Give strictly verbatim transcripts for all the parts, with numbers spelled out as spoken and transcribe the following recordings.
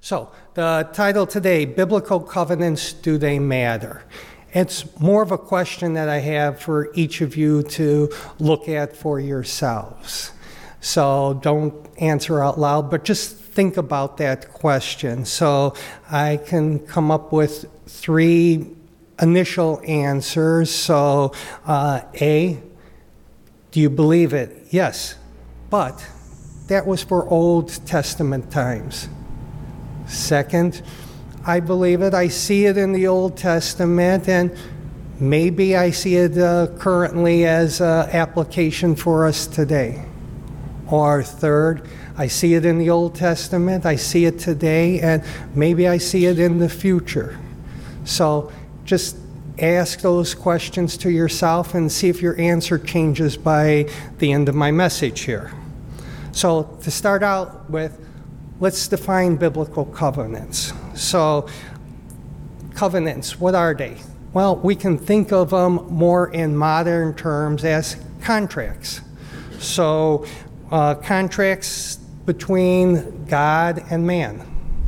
So, the title today, Biblical Covenants, Do They Matter? It's more of a question that I have for each of you to look at for yourselves. So don't answer out loud, but just think about that question. So I can come up with three initial answers. So uh, A, do you believe it? Yes, but that was for Old Testament times. Second, I believe it. I see it in the Old Testament, and maybe I see it uh, currently as an application for us today. Or third, I see it in the Old Testament, I see it today, and maybe I see it in the future. So just ask those questions to yourself and see if your answer changes by the end of my message here. So to start out with, let's define biblical covenants. So, covenants, what are they? Well, we can think of them more in modern terms as contracts. So, uh, contracts between God and man.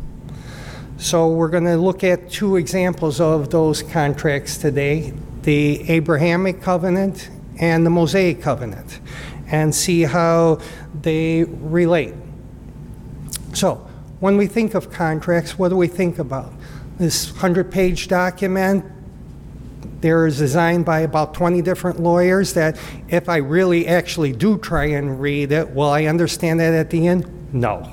So, we're going to look at two examples of those contracts today, the Abrahamic covenant and the Mosaic covenant, and see how they relate. So, when we think of contracts, what do we think about? This hundred-page document, there is designed by about twenty different lawyers that if I really actually do try and read it, will I understand that at the end? No.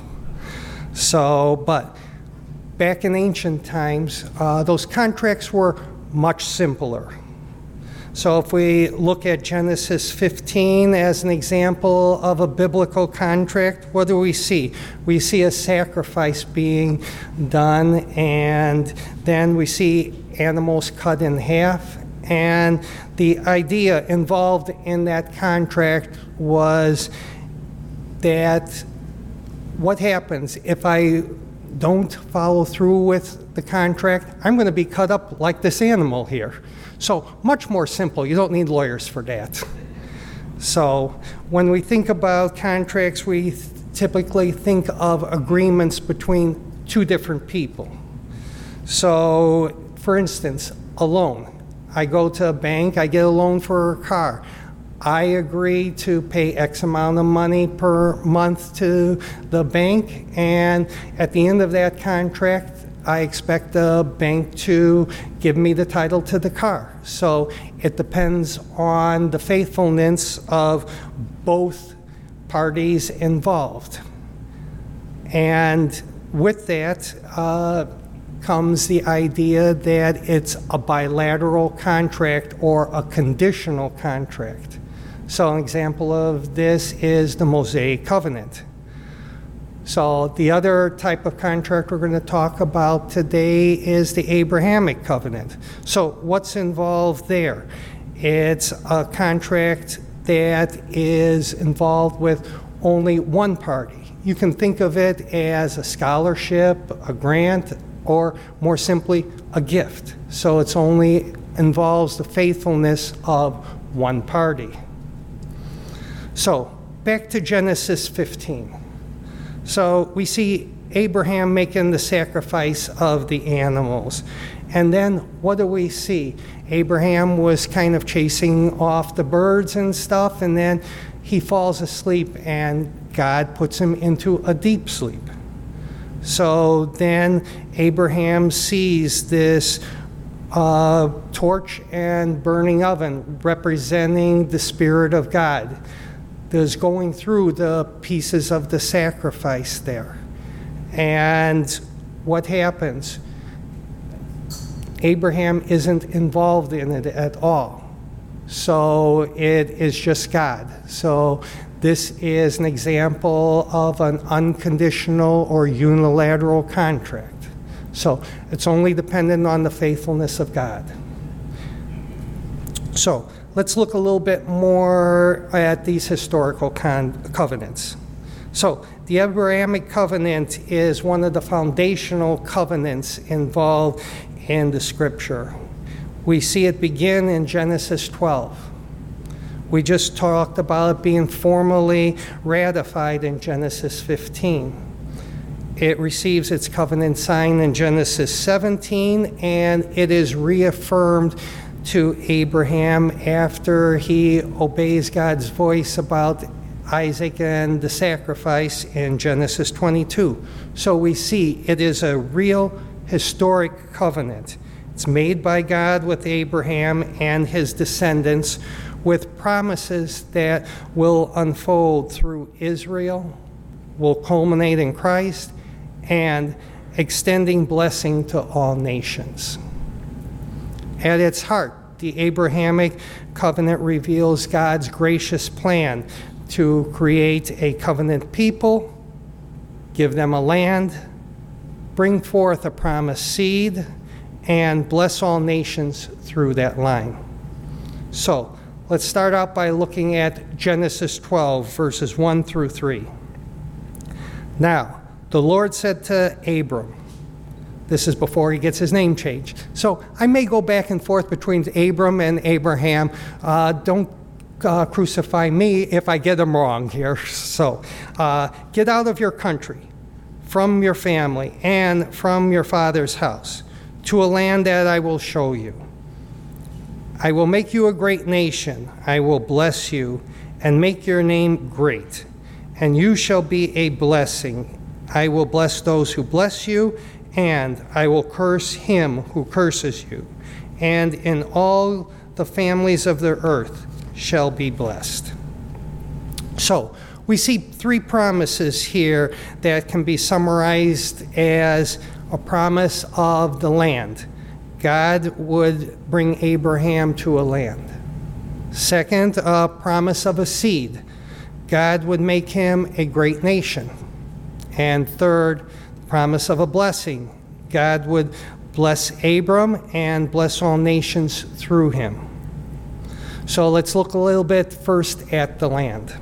So, but back in ancient times, uh, those contracts were much simpler. So if we look at Genesis fifteen as an example of a biblical contract, what do we see? We see a sacrifice being done, and then we see animals cut in half. And the idea involved in that contract was that what happens if I don't follow through with the contract? I'm going to be cut up like this animal here. So much more simple. You don't need lawyers for that. So when we think about contracts, we th- typically think of agreements between two different people. So for instance, a loan. I go to a bank, I get a loan for a car. I agree to pay X amount of money per month to the bank, and at the end of that contract, I expect the bank to give me the title to the car. So it depends on the faithfulness of both parties involved. And with that uh, comes the idea that it's a bilateral contract or a conditional contract. So an example of this is the Mosaic covenant. So the other type of contract we're going to talk about today is the Abrahamic covenant. So what's involved there? It's a contract that is involved with only one party. You can think of it as a scholarship, a grant, or more simply, a gift. So it's only involves the faithfulness of one party. So back to Genesis fifteen. So we see Abraham making the sacrifice of the animals. And then what do we see? Abraham was kind of chasing off the birds and stuff, and then he falls asleep, and God puts him into a deep sleep. So then Abraham sees this uh, torch and burning oven representing the Spirit of God that's going through the pieces of the sacrifice there. And what happens? Abraham isn't involved in it at all. So it is just God. So this is an example of an unconditional or unilateral contract. So it's only dependent on the faithfulness of God. So let's look a little bit more at these historical con- covenants. So the Abrahamic covenant is one of the foundational covenants involved in the scripture. We see it begin in Genesis twelve. We just talked about it being formally ratified in Genesis fifteen. It receives its covenant sign in Genesis seventeen, and it is reaffirmed to Abraham after he obeys God's voice about Isaac and the sacrifice in Genesis twenty-two. So we see it is a real historic covenant. It's made by God with Abraham and his descendants, with promises that will unfold through Israel, will culminate in Christ, and extending blessing to all nations. At its heart, the Abrahamic covenant reveals God's gracious plan to create a covenant people, give them a land, bring forth a promised seed, and bless all nations through that line. So, let's start out by looking at Genesis twelve, verses one through three. Now, the Lord said to Abram, this is before he gets his name changed. So I may go back and forth between Abram and Abraham. Uh, don't uh, crucify me if I get them wrong here. So uh, get out of your country, from your family, and from your father's house, to a land that I will show you. I will make you a great nation. I will bless you and make your name great, and you shall be a blessing. I will bless those who bless you, and I will curse him who curses you. And in all the families of the earth shall be blessed. So, we see three promises here that can be summarized as a promise of the land. God would bring Abraham to a land. Second, a promise of a seed. God would make him a great nation. And third, promise of a blessing. God would bless Abram and bless all nations through him. So let's look a little bit first at the land.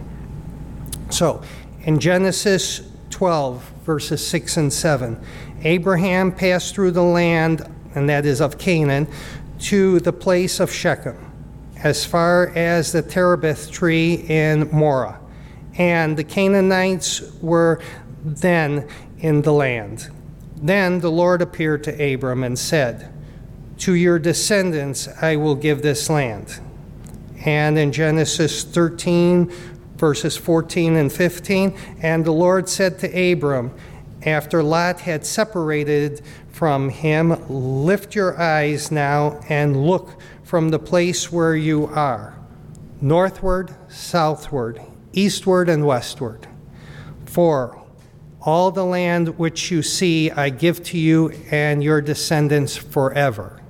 So in Genesis twelve, verses six and seven, Abraham passed through the land, and that is of Canaan, to the place of Shechem, as far as the terebinth tree in Morah. And the Canaanites were then in the land. Then the Lord appeared to Abram and said, to your descendants I will give this land. And in Genesis thirteen, verses fourteen and fifteen, and the Lord said to Abram, after Lot had separated from him, lift your eyes now and look from the place where you are, northward, southward, eastward, and westward. For all the land which you see I give to you and your descendants forever.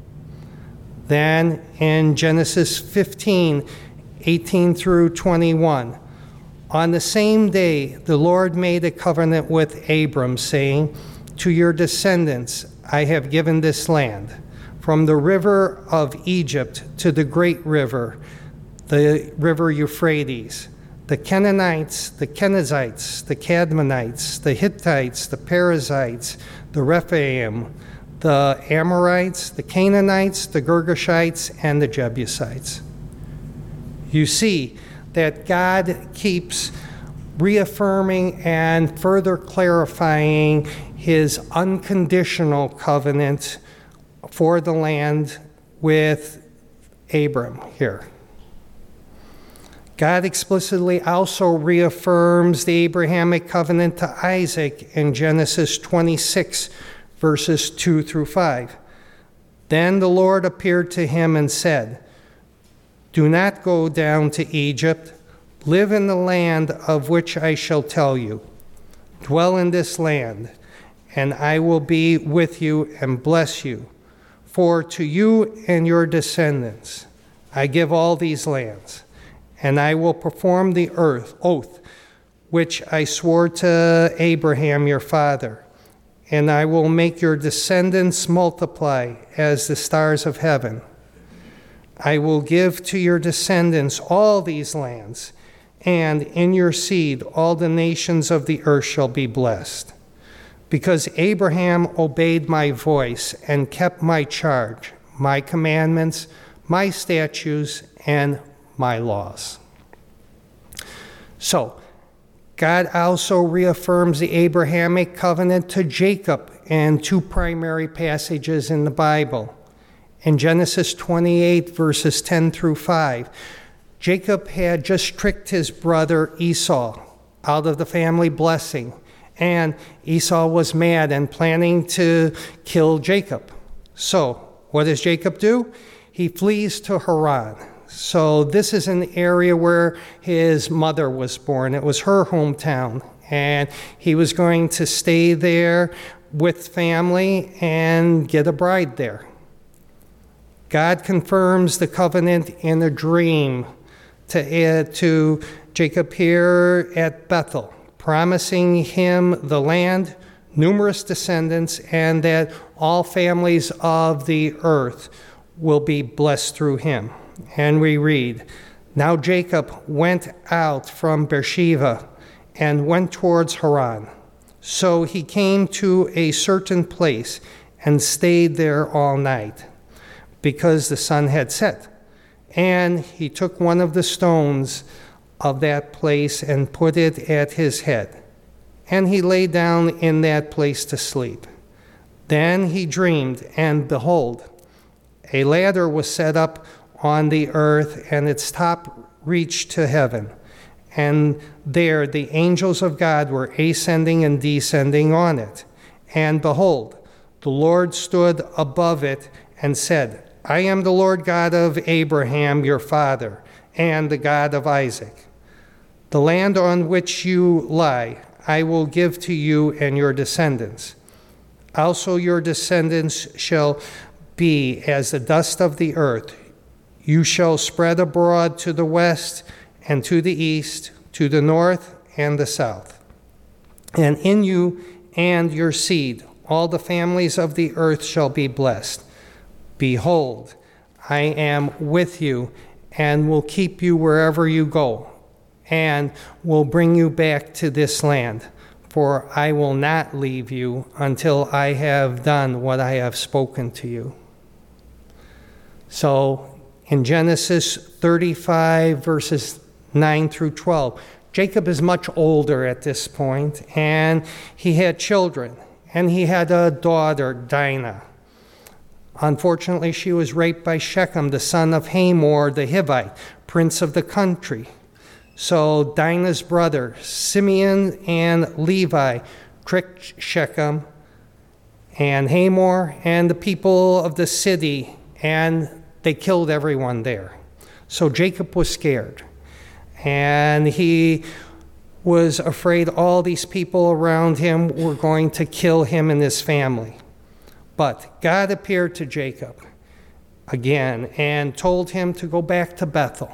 Then in Genesis fifteen, eighteen through twenty-one, on the same day the Lord made a covenant with Abram, saying, to your descendants I have given this land, from the river of Egypt to the great river, the river Euphrates, the Canaanites, the Kenizzites, the Cadmonites, the Hittites, the Perizzites, the Rephaim, the Amorites, the Canaanites, the Girgashites, and the Jebusites. You see that God keeps reaffirming and further clarifying his unconditional covenant for the land with Abram here. God explicitly also reaffirms the Abrahamic covenant to Isaac in Genesis twenty-six, verses two through five. Then the Lord appeared to him and said, do not go down to Egypt. Live in the land of which I shall tell you. Dwell in this land, and I will be with you and bless you. For to you and your descendants I give all these lands. And I will perform the earth oath which I swore to Abraham your father, and I will make your descendants multiply as the stars of heaven. I will give to your descendants all these lands, and in your seed all the nations of the earth shall be blessed. Because Abraham obeyed my voice and kept my charge, my commandments, my statutes, and my laws. So, God also reaffirms the Abrahamic covenant to Jacob in two primary passages in the Bible. In Genesis twenty-eight, verses ten through five, Jacob had just tricked his brother Esau out of the family blessing, and Esau was mad and planning to kill Jacob. So, what does Jacob do? He flees to Haran. So this is an area where his mother was born. It was her hometown, and he was going to stay there with family and get a bride there. God confirms the covenant in a dream to, uh, to Jacob here at Bethel, promising him the land, numerous descendants, and that all families of the earth will be blessed through him. And we read, "Now Jacob went out from Beersheba and went towards Haran. So he came to a certain place and stayed there all night, because the sun had set. And he took one of the stones of that place and put it at his head. And he lay down in that place to sleep. Then he dreamed, and behold, a ladder was set up on the earth, and its top reached to heaven. And there the angels of God were ascending and descending on it. And behold, the Lord stood above it and said, I am the Lord God of Abraham your father, and the God of Isaac. The land on which you lie I will give to you and your descendants. Also your descendants shall be as the dust of the earth. You shall spread abroad to the west and to the east, to the north and the south. And in you and your seed all the families of the earth shall be blessed. Behold, I am with you and will keep you wherever you go, and will bring you back to this land. For I will not leave you until I have done what I have spoken to you." So in Genesis thirty-five, verses nine through twelve, Jacob is much older at this point, and he had children, and he had a daughter, Dinah. Unfortunately, she was raped by Shechem, the son of Hamor the Hivite, prince of the country. So Dinah's brother, Simeon and Levi, tricked Shechem and Hamor and the people of the city, and they killed everyone there. So Jacob was scared, and he was afraid all these people around him were going to kill him and his family. But God appeared to Jacob again and told him to go back to Bethel,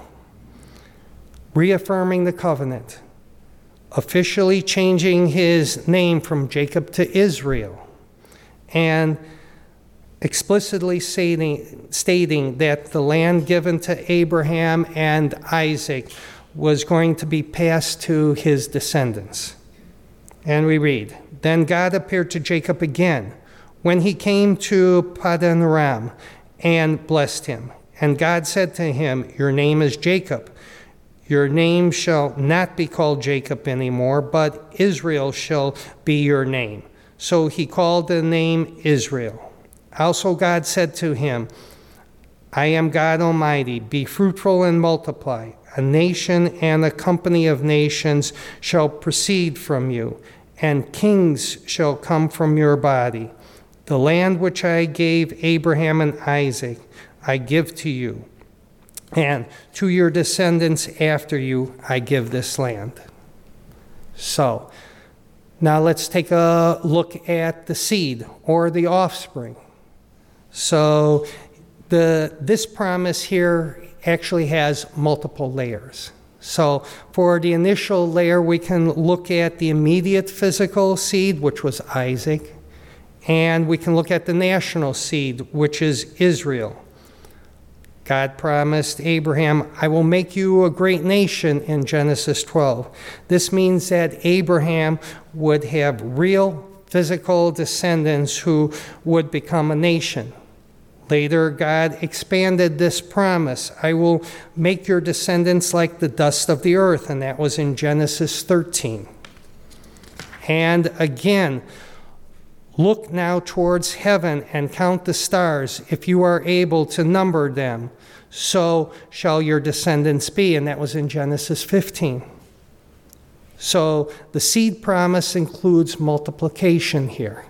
reaffirming the covenant, officially changing his name from Jacob to Israel, and explicitly stating, stating that the land given to Abraham and Isaac was going to be passed to his descendants. And we read, "Then God appeared to Jacob again when he came to Paddan Aram and blessed him. And God said to him, Your name is Jacob. Your name shall not be called Jacob anymore, but Israel shall be your name." So he called the name Israel. Also God said to him, "I am God Almighty. Be fruitful and multiply. A nation and a company of nations shall proceed from you, and kings shall come from your body. The land which I gave Abraham and Isaac, I give to you, and to your descendants after you, I give this land." So, now let's take a look at the seed or the offspring. So, the this promise here actually has multiple layers. So, for the initial layer, we can look at the immediate physical seed, which was Isaac. And we can look at the national seed, which is Israel. God promised Abraham, "I will make you a great nation," in Genesis twelve. This means that Abraham would have real physical descendants who would become a nation. Later, God expanded this promise. I will make your descendants like the dust of the earth, and that was in Genesis thirteen. And again, look now towards heaven and count the stars, if you are able to number them. So shall your descendants be, and that was in Genesis fifteen. So the seed promise includes multiplication here.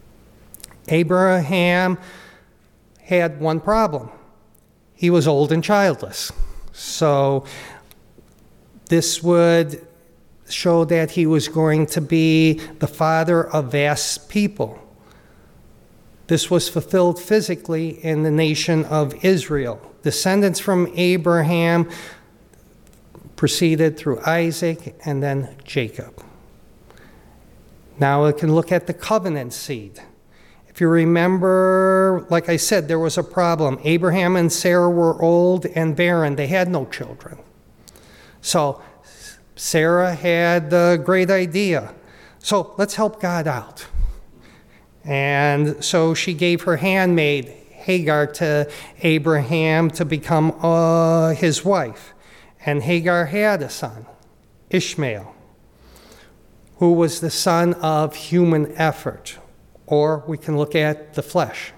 Abraham had one problem. He was old and childless. So this would show that he was going to be the father of vast people. This was fulfilled physically in the nation of Israel. Descendants from Abraham proceeded through Isaac and then Jacob. Now we can look at the covenant seed. If you remember, like I said, there was a problem. Abraham and Sarah were old and barren. They had no children. So Sarah had the great idea. So let's help God out. And so she gave her handmaid, Hagar, to Abraham to become uh, his wife. And Hagar had a son, Ishmael, who was the son of human effort. Or we can look at the flesh.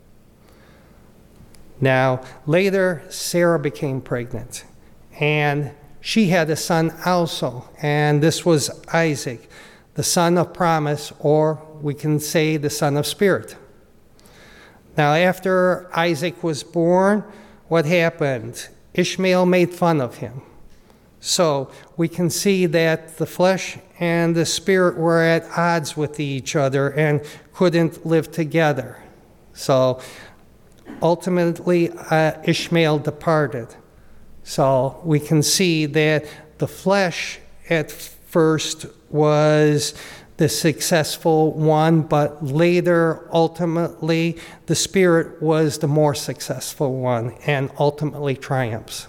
Now, later, Sarah became pregnant, and she had a son also, and this was Isaac, the son of promise, or we can say the son of spirit. Now, after Isaac was born, what happened? Ishmael made fun of him. So we can see that the flesh and the spirit were at odds with each other and couldn't live together. So ultimately, uh, Ishmael departed. So we can see that the flesh at first was the successful one, but later, ultimately, the spirit was the more successful one and ultimately triumphs.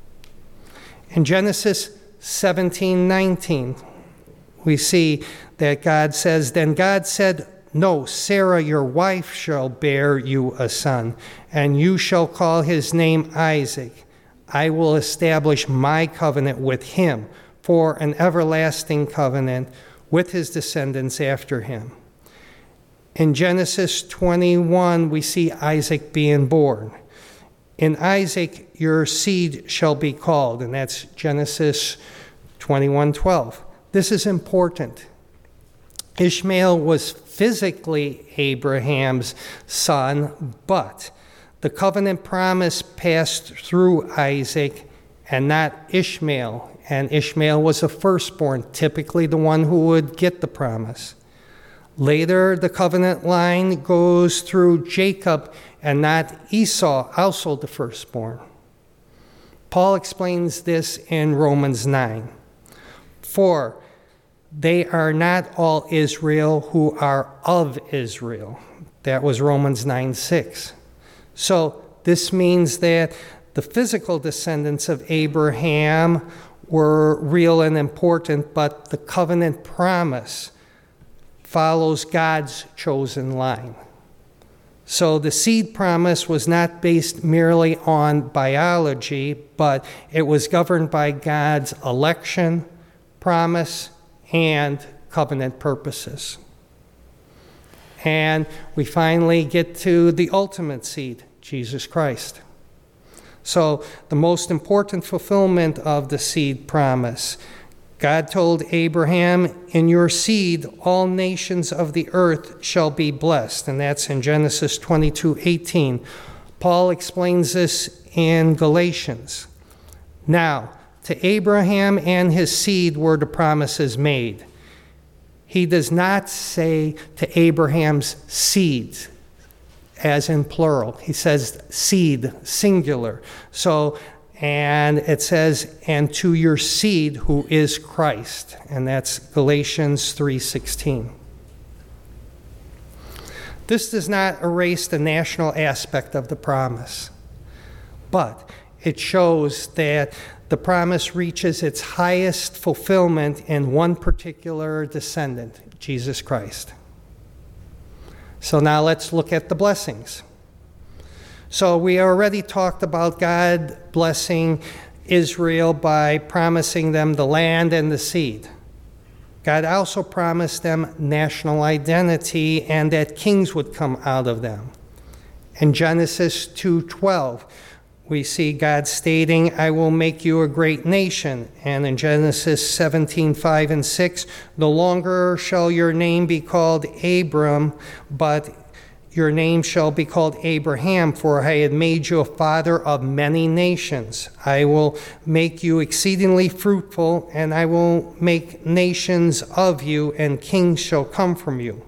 In Genesis seventeen nineteen, we see that God says, "Then God said, 'No, Sarah, your wife, shall bear you a son, and you shall call his name Isaac. I will establish my covenant with him for an everlasting covenant with his descendants after him.'" In Genesis twenty-one, we see Isaac being born. "In Isaac your seed shall be called," and that's Genesis twenty-one twelve. This is important. Ishmael was physically Abraham's son, but the covenant promise passed through Isaac and not Ishmael, and Ishmael was a firstborn, typically the one who would get the promise. Later, the covenant line goes through Jacob and not Esau, also the firstborn. Paul explains this in Romans nine. "For they are not all Israel who are of Israel." That was Romans nine six. So this means that the physical descendants of Abraham were real and important, but the covenant promise follows God's chosen line. So the seed promise was not based merely on biology, but it was governed by God's election, promise, and covenant purposes. And we finally get to the ultimate seed, Jesus Christ. So the most important fulfillment of the seed promise. God told Abraham, "In your seed all nations of the earth shall be blessed," and that's in Genesis twenty-two eighteen. Paul explains this in Galatians. Now, to Abraham and his seed were the promises made. He does not say to Abraham's seeds, as in plural. He says seed, singular. So, and it says, "and to your seed who is Christ," and that's Galatians three sixteen. This does not erase the national aspect of the promise, but it shows that the promise reaches its highest fulfillment in one particular descendant, Jesus Christ. So now let's look at the blessings. So we already talked about God blessing Israel by promising them the land and the seed. God also promised them national identity and that kings would come out of them. In Genesis two twelve, we see God stating, I will make you a great nation. And in Genesis seventeen five and six, no longer shall your name be called Abram, but your name shall be called Abraham, for I had made you a father of many nations. I will make you exceedingly fruitful, and I will make nations of you, and kings shall come from you.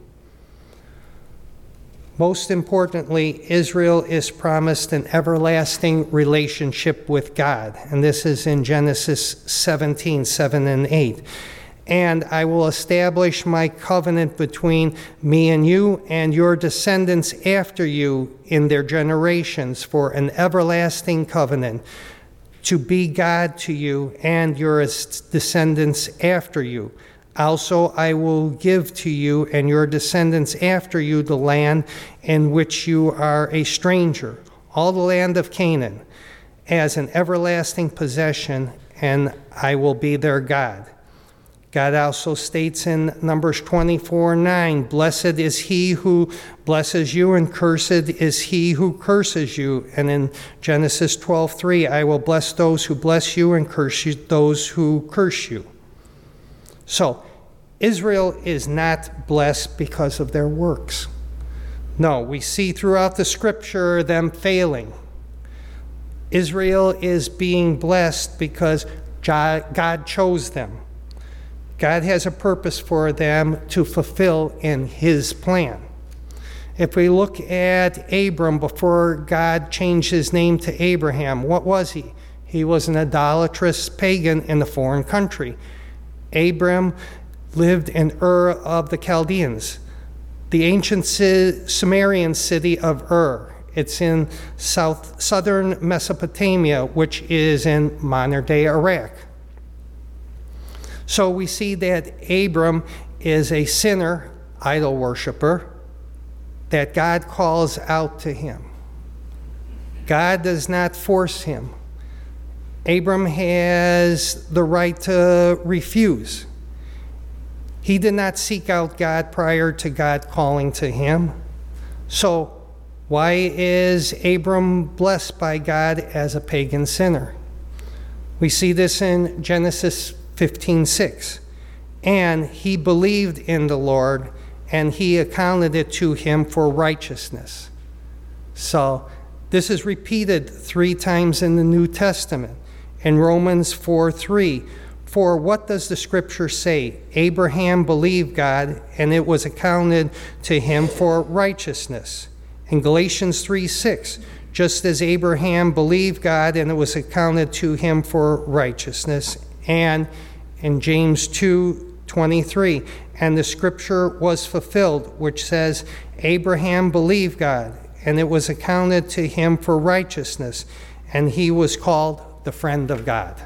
Most importantly, Israel is promised an everlasting relationship with God, and this is in Genesis seventeen seven and eight. And I will establish my covenant between me and you and your descendants after you in their generations for an everlasting covenant, to be God to you and your descendants after you. Also, I will give to you and your descendants after you the land in which you are a stranger, all the land of Canaan, as an everlasting possession, and I will be their God. God also states in Numbers twenty-four nine, blessed is he who blesses you, and cursed is he who curses you. And in Genesis twelve three, I will bless those who bless you and curse you, those who curse you. So, Israel is not blessed because of their works. No, we see throughout the scripture them failing. Israel is being blessed because God chose them. God has a purpose for them to fulfill in his plan. If we look at Abram before God changed his name to Abraham, what was he? He was an idolatrous pagan in a foreign country. Abram lived in Ur of the Chaldeans, the ancient Sumerian city of Ur. It's in south southern Mesopotamia, which is in modern-day Iraq. So we see that Abram is a sinner, idol worshiper, that God calls out to him. God does not force him. Abram has the right to refuse. He did not seek out God prior to God calling to him. So why is Abram blessed by God as a pagan sinner? We see this in Genesis fifteen six. And he believed in the Lord, and he accounted it to him for righteousness. So this is repeated three times in the New Testament. In Romans four three, for what does the scripture say? Abraham believed God, and it was accounted to him for righteousness. In Galatians three six, just as Abraham believed God, and it was accounted to him for righteousness. And in James two twenty-three, and the scripture was fulfilled, which says, Abraham believed God, and it was accounted to him for righteousness, and he was called the friend of God.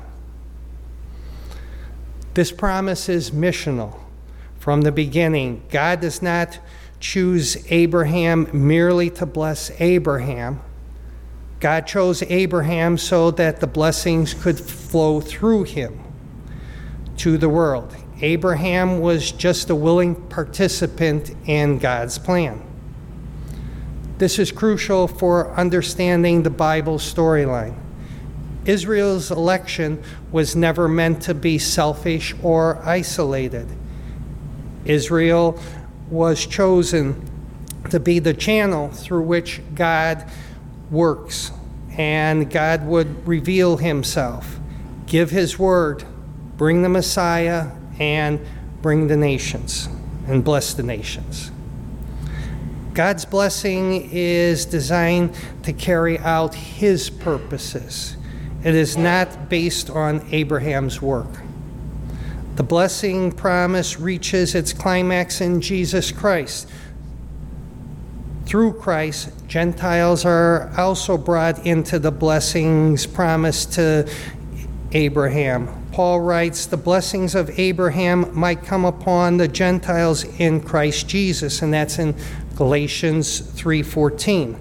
This promise is missional. From the beginning, God does not choose Abraham merely to bless Abraham. God chose Abraham so that the blessings could flow through him to the world. Abraham was just a willing participant in God's plan. This is crucial for understanding the Bible storyline. Israel's election was never meant to be selfish or isolated. Israel was chosen to be the channel through which God works, and God would reveal himself, give his word, bring the Messiah, and bring the nations, and bless the nations. God's blessing is designed to carry out his purposes. It is not based on Abraham's work. The blessing promise reaches its climax in Jesus Christ. Through Christ, Gentiles are also brought into the blessings promised to Abraham. Paul writes, the blessings of Abraham might come upon the Gentiles in Christ Jesus, and that's in Galatians three fourteen.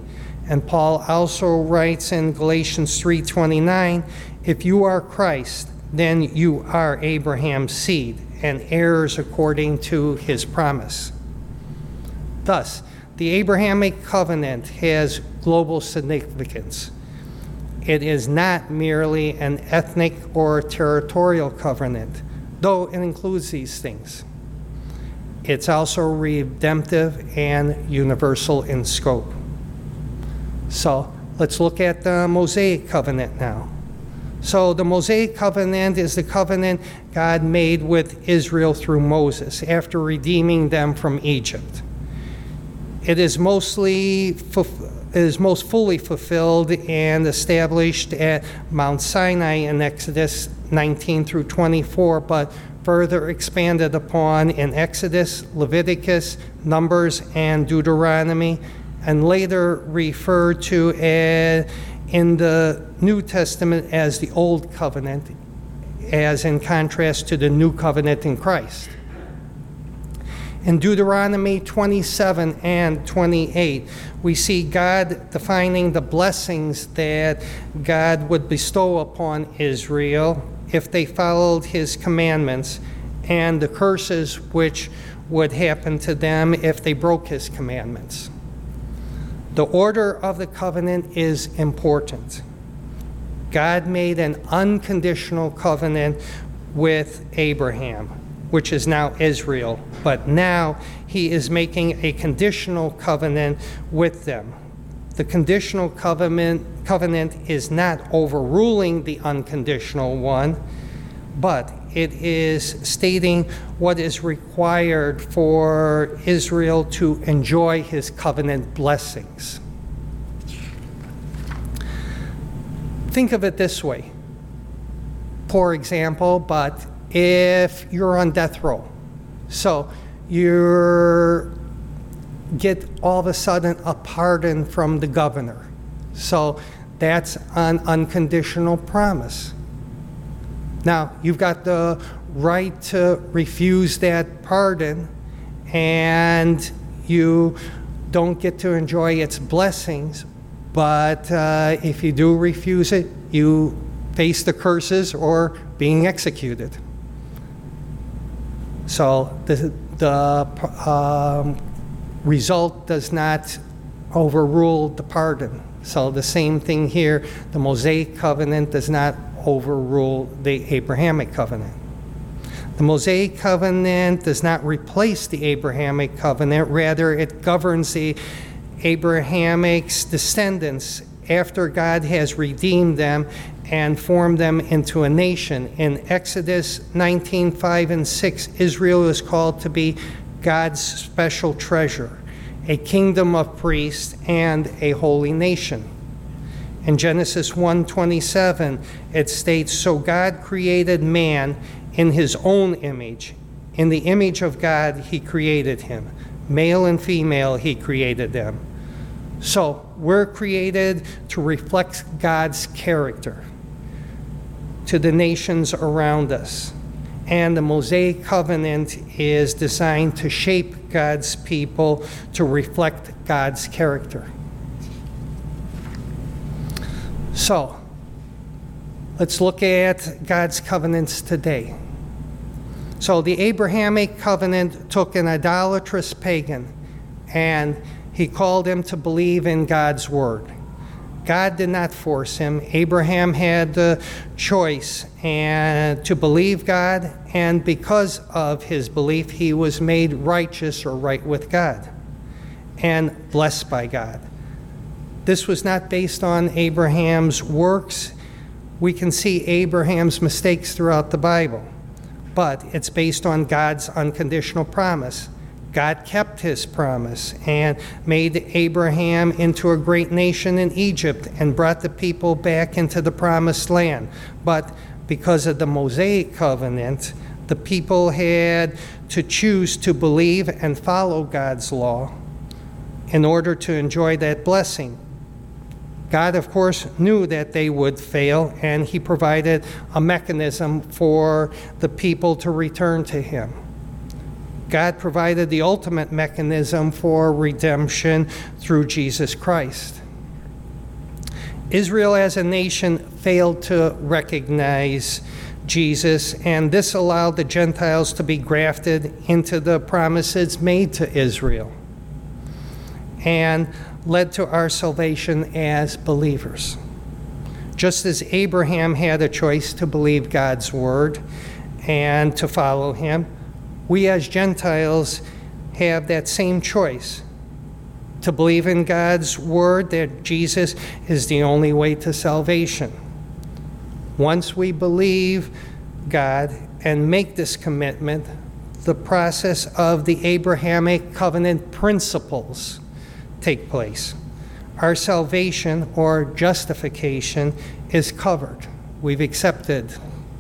And Paul also writes in Galatians three twenty-nine, if you are Christ, then you are Abraham's seed and heirs according to his promise. Thus, the Abrahamic covenant has global significance. It is not merely an ethnic or territorial covenant, though it includes these things. It's also redemptive and universal in scope. So let's look at the Mosaic covenant now. So the Mosaic covenant is the covenant God made with Israel through Moses after redeeming them from Egypt. It is mostly it is most fully fulfilled and established at Mount Sinai in Exodus nineteen through twenty-four, but further expanded upon in Exodus, Leviticus, Numbers, and Deuteronomy, and later referred to as, in the New Testament as the Old Covenant, as in contrast to the New Covenant in Christ. In Deuteronomy twenty-seven and twenty-eight, we see God defining the blessings that God would bestow upon Israel if they followed his commandments, and the curses which would happen to them if they broke his commandments. The order of the covenant is important. God made an unconditional covenant with Abraham, which is now Israel, but now he is making a conditional covenant with them. The conditional covenant, covenant is not overruling the unconditional one, but it is stating what is required for Israel to enjoy his covenant blessings. Think of it this way. Poor example, but if you're on death row, so you get all of a sudden a pardon from the governor. So that's an unconditional promise. Now, you've got the right to refuse that pardon, and you don't get to enjoy its blessings, but uh, if you do refuse it, you face the curses or being executed. So the, the um, result does not overrule the pardon. So the same thing here, the Mosaic covenant does not overrule the Abrahamic covenant. The Mosaic covenant does not replace the Abrahamic covenant. Rather, it governs the Abrahamic's descendants after God has redeemed them and formed them into a nation. In Exodus nineteen, five and six, Israel is called to be God's special treasure, a kingdom of priests and a holy nation. In Genesis one twenty-seven, it states, so God created man in his own image. In the image of God, he created him. Male and female, he created them. So we're created to reflect God's character to the nations around us. And the Mosaic covenant is designed to shape God's people to reflect God's character. So, let's look at God's covenants today. So, the Abrahamic covenant took an idolatrous pagan, and he called him to believe in God's word. God did not force him. Abraham had the choice and to believe God, and because of his belief, he was made righteous or right with God and blessed by God. This was not based on Abraham's works. We can see Abraham's mistakes throughout the Bible, but it's based on God's unconditional promise. God kept his promise and made Abraham into a great nation in Egypt and brought the people back into the promised land. But because of the Mosaic covenant, the people had to choose to believe and follow God's law in order to enjoy that blessing. God, of course, knew that they would fail, and he provided a mechanism for the people to return to him. God provided the ultimate mechanism for redemption through Jesus Christ. Israel as a nation failed to recognize Jesus, and this allowed the Gentiles to be grafted into the promises made to Israel and led to our salvation as believers. Just as Abraham had a choice to believe God's word and to follow him, we as Gentiles have that same choice to believe in God's word that Jesus is the only way to salvation. Once we believe God and make this commitment, the process of the Abrahamic covenant principles take place. Our salvation or justification is covered. We've accepted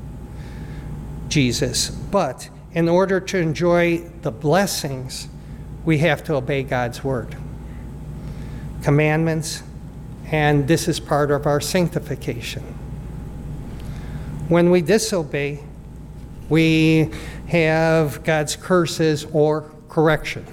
Jesus. But in order to enjoy the blessings, we have to obey God's word, commandments, and this is part of our sanctification. When we disobey, we have God's curses or correction.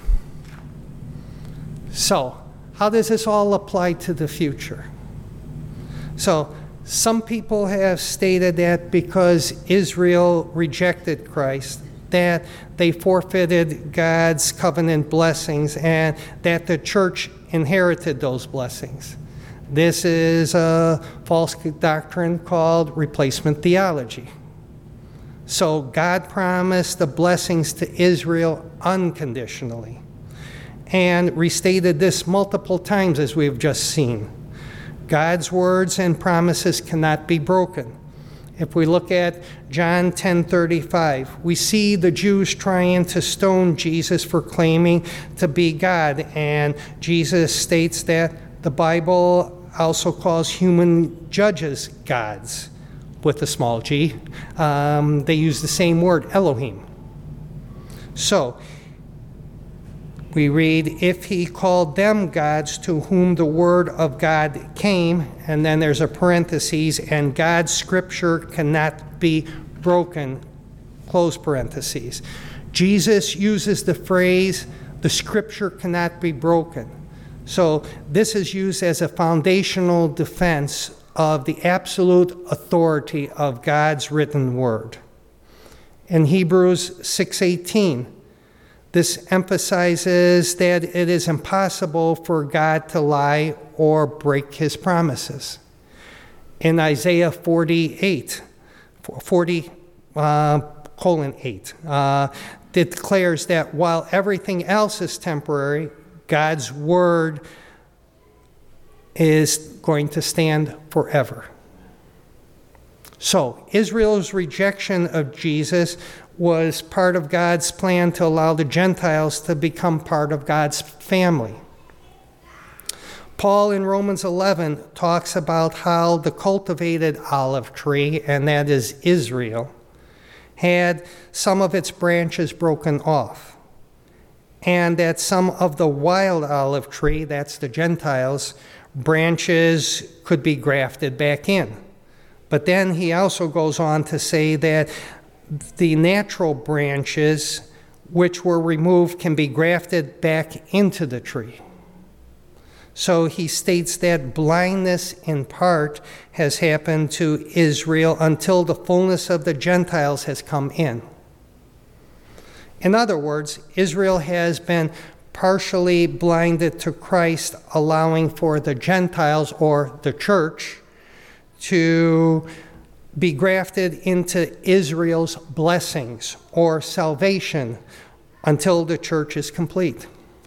So, how does this all apply to the future? So, some people have stated that because Israel rejected Christ, that they forfeited God's covenant blessings and that the church inherited those blessings. This is a false doctrine called replacement theology. So God promised the blessings to Israel unconditionally and restated this multiple times, as we've just seen. God's words and promises cannot be broken. If we look at John ten thirty-five, we see the Jews trying to stone Jesus for claiming to be God, and Jesus states that the Bible also calls human judges gods, with a small g. Um, they use the same word, Elohim. So, we read, if he called them gods to whom the word of God came, and then there's a parenthesis, and God's scripture cannot be broken, close parentheses. Jesus uses the phrase, the scripture cannot be broken. So this is used as a foundational defense of the absolute authority of God's written word. In Hebrews six eighteen, this emphasizes that it is impossible for God to lie or break his promises. In Isaiah forty-eight, forty uh, colon eight, uh, declares that while everything else is temporary, God's word is going to stand forever. So, Israel's rejection of Jesus was part of God's plan to allow the Gentiles to become part of God's family. Paul in Romans eleven talks about how the cultivated olive tree, and that is Israel, had some of its branches broken off, and that some of the wild olive tree, that's the Gentiles, branches could be grafted back in. But then he also goes on to say that the natural branches which were removed can be grafted back into the tree. So he states that blindness in part has happened to Israel until the fullness of the Gentiles has come in. In other words, Israel has been partially blinded to Christ, allowing for the Gentiles or the church to be grafted into Israel's blessings or salvation until the church is complete.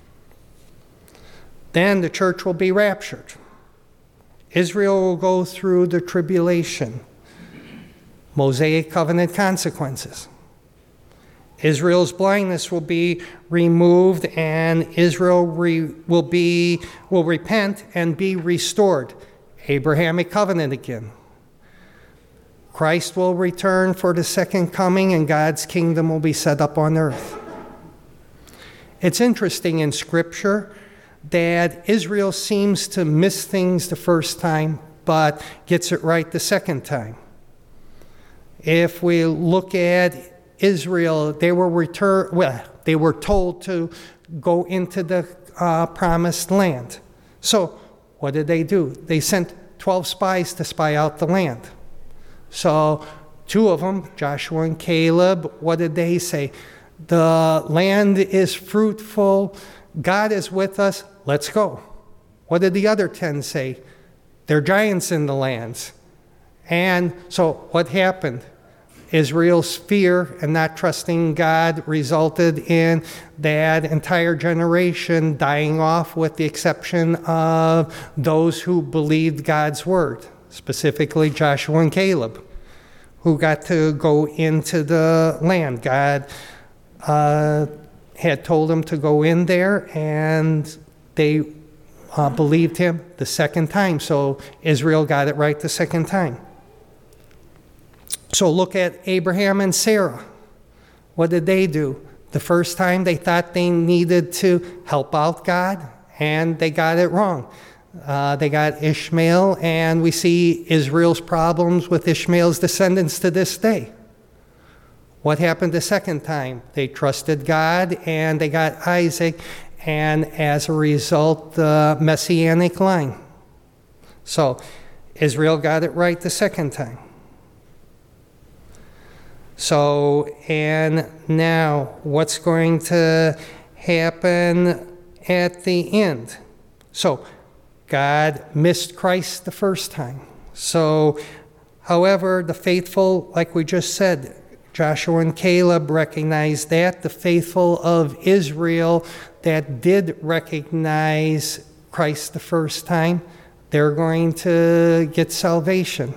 Then the church will be raptured. Israel will go through the tribulation, Mosaic covenant consequences. Israel's blindness will be removed, and Israel re, will be will repent and be restored. Abrahamic covenant again. Christ will return for the second coming, and God's kingdom will be set up on earth. It's interesting in Scripture that Israel seems to miss things the first time, but gets it right the second time. If we look at Israel, they were return, well, they were told to go into the uh, promised land. So what did they do? They sent twelve spies to spy out the land. So two of them, Joshua and Caleb, what did they say? The land is fruitful. God is with us. Let's go. What did the other ten say? There are giants in the lands. And so what happened? Israel's fear and not trusting God resulted in that entire generation dying off, with the exception of those who believed God's word, specifically Joshua and Caleb, who got to go into the land. God uh, had told them to go in there, and they uh, believed him the second time. So Israel got it right the second time. So look at Abraham and Sarah. What did they do? The first time they thought they needed to help out God, and they got it wrong. Uh, they got Ishmael, and we see Israel's problems with Ishmael's descendants to this day. What happened the second time? They trusted God, and they got Isaac, and as a result, the Messianic line. So Israel got it right the second time. So, and now what's going to happen at the end? So, God missed Christ the first time. So, however, the faithful, like we just said, Joshua and Caleb recognized that. The faithful of Israel that did recognize Christ the first time, they're going to get salvation.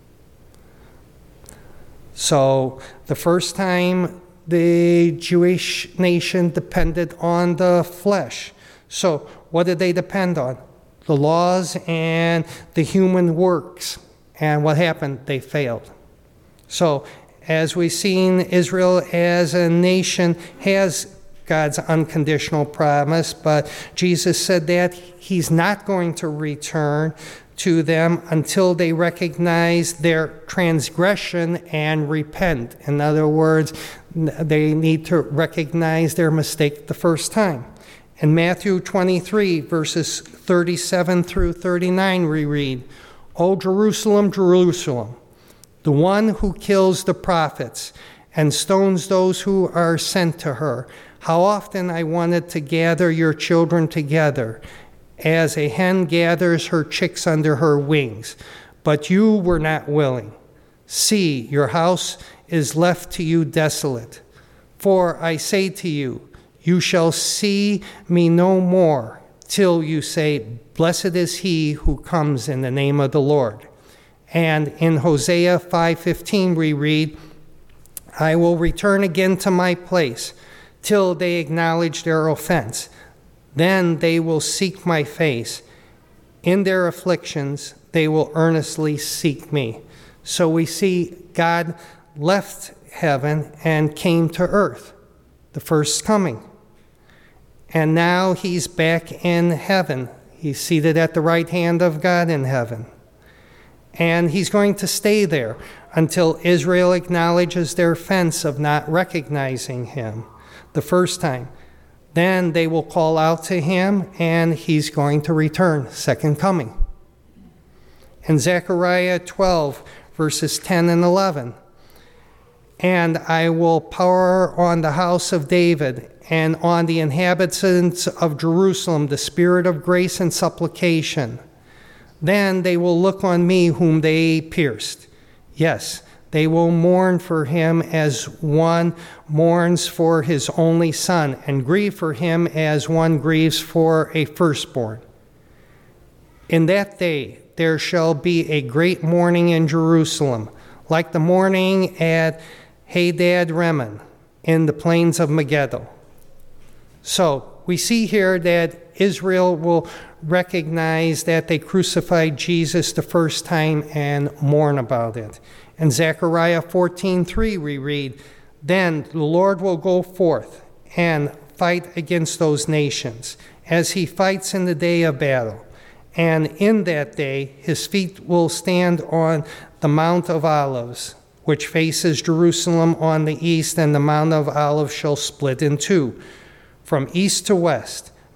So the first time the Jewish nation depended on the flesh. So what did they depend on? The laws and the human works. And what happened? They failed. So as we've seen, Israel as a nation has God's unconditional promise, but Jesus said that he's not going to return to them until they recognize their transgression and repent. In other words, they need to recognize their mistake the first time. In Matthew twenty-three, verses thirty-seven through thirty-nine, we read, "O Jerusalem, Jerusalem, the one who kills the prophets and stones those who are sent to her, how often I wanted to gather your children together, as a hen gathers her chicks under her wings, but you were not willing. See, your house is left to you desolate. For I say to you, you shall see me no more till you say, blessed is he who comes in the name of the Lord." And in Hosea five fifteen we read, "I will return again to my place till they acknowledge their offense. Then they will seek my face. In their afflictions, they will earnestly seek me." So we see God left heaven and came to earth, the first coming. And now he's back in heaven. He's seated at the right hand of God in heaven. And he's going to stay there until Israel acknowledges their offense of not recognizing him the first time. Then they will call out to him, and he's going to return, second coming. In Zechariah twelve, verses ten and eleven, "And I will pour on the house of David and on the inhabitants of Jerusalem the spirit of grace and supplication. Then they will look on me whom they pierced. Yes, they will mourn for him as one mourns for his only son, and grieve for him as one grieves for a firstborn. In that day there shall be a great mourning in Jerusalem, like the mourning at Hadad Rimmon in the plains of Megiddo." So we see here that Israel will recognize that they crucified Jesus the first time and mourn about it. In Zechariah fourteen three we read, "Then the Lord will go forth and fight against those nations, as he fights in the day of battle. And in that day his feet will stand on the Mount of Olives, which faces Jerusalem on the east, and the Mount of Olives shall split in two, from east to west.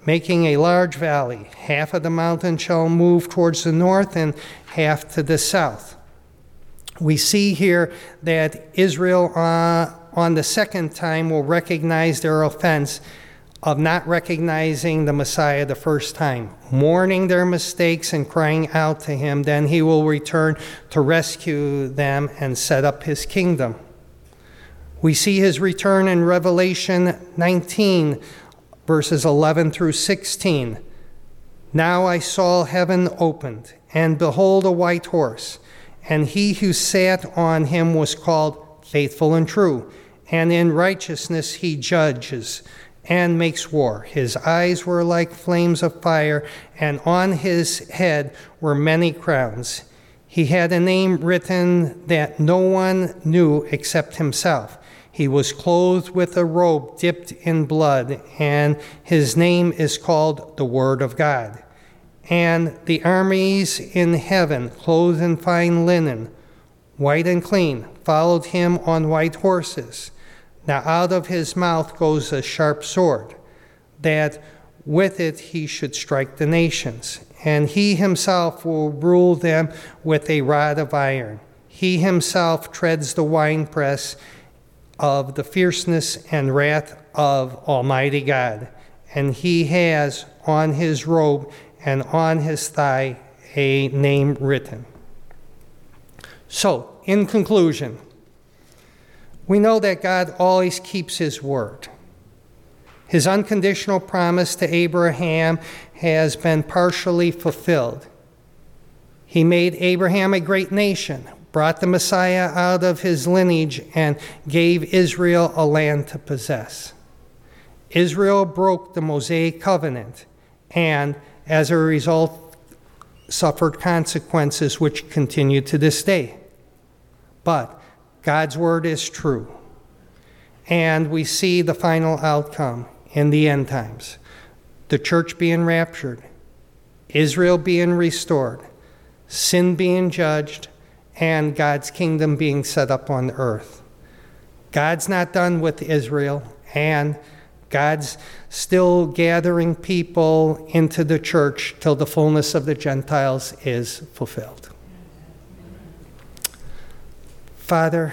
making a large valley. Half of the mountain shall move towards the north and half to the south. We see here that Israel uh, on the second time will recognize their offense of not recognizing the Messiah the first time, mourning their mistakes and crying out to him. Then he will return to rescue them and set up his kingdom. We see his return in Revelation nineteen, verses eleven through sixteen. Now I saw heaven opened, and behold, a white horse, and he who sat on him was called Faithful and True, and in righteousness he judges and makes war. His eyes were like flames of fire, and on his head were many crowns. He had a name written that no one knew except himself. He was clothed with a robe dipped in blood, and his name is called the Word of God. And the armies in heaven, clothed in fine linen, white and clean, followed him on white horses. Now out of his mouth goes a sharp sword, that with it he should strike the nations. And he himself will rule them with a rod of iron. He himself treads the winepress of the fierceness and wrath of Almighty God. And he has on his robe and on his thigh a name written. So, in conclusion, we know that God always keeps his word. His unconditional promise to Abraham has been partially fulfilled. He made Abraham a great nation, brought the Messiah out of his lineage, and gave Israel a land to possess. Israel broke the Mosaic covenant and, as a result, suffered consequences which continue to this day. But God's word is true, and we see the final outcome in the end times. The church being raptured, Israel being restored, sin being judged, and God's kingdom being set up on earth. God's not done with Israel, and God's still gathering people into the church till the fullness of the Gentiles is fulfilled. Father,